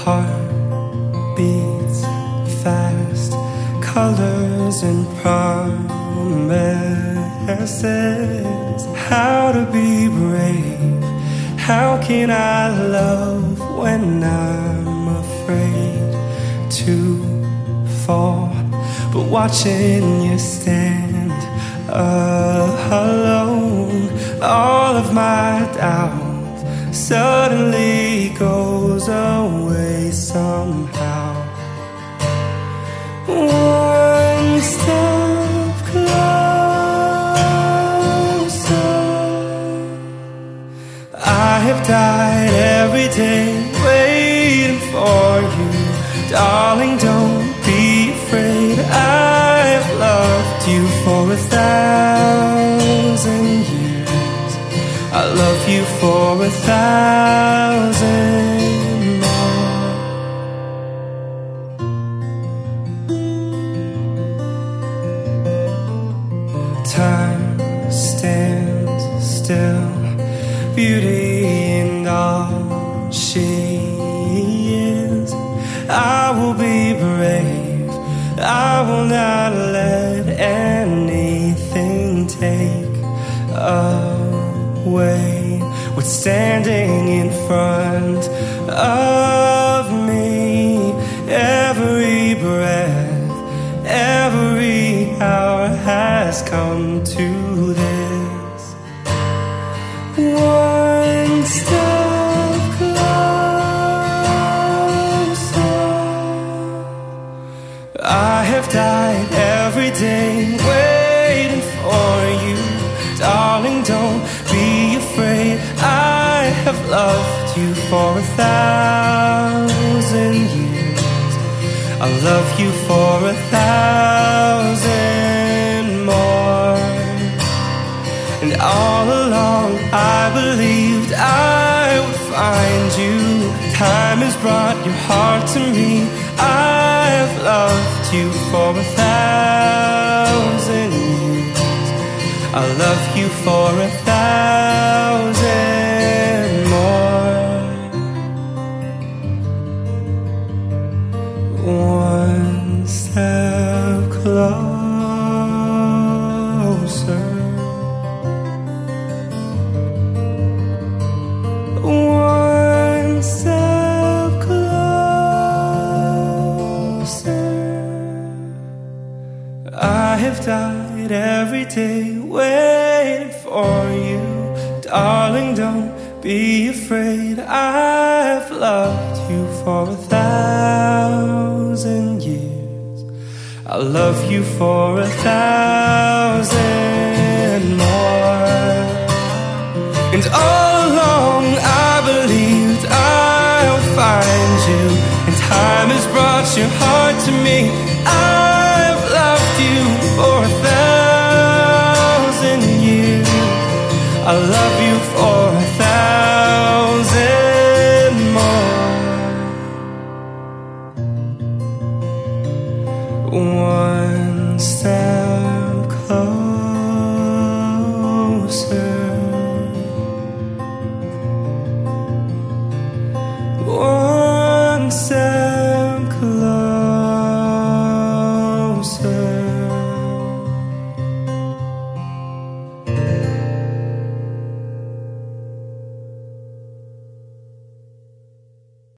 heart beats fast, colors and promises. How to be brave, how can I love when I'm afraid to fall? But watching you stand alone, all of my doubt suddenly goes away somehow. One step closer. I have died every day waiting for you. Darling, don't be afraid. I have loved you for 1,000 years. I love you for 1,000 more. Time stands still, beauty in all she is. I will be brave, I will not let anything take away what's standing in front of me. Every breath, every hour has come to this. One step closer. I have died every day waiting for you. Darling, don't be afraid. I have loved you for 1,000 years. I love you for 1,000 more. And all along I believed I would find you. Time has brought your heart to me. I have loved you for 1,000 years. I love you for 1,000 more. One step closer. One step closer. I have died every day waiting for you. Darling, don't be afraid. I've loved you for 1,000 years. I love you for 1,000 more. And all along I believed I'll find you. And time has brought your heart to me. I've loved you for 1,000 years. I love you for 1,000 more. One step closer. One step closer.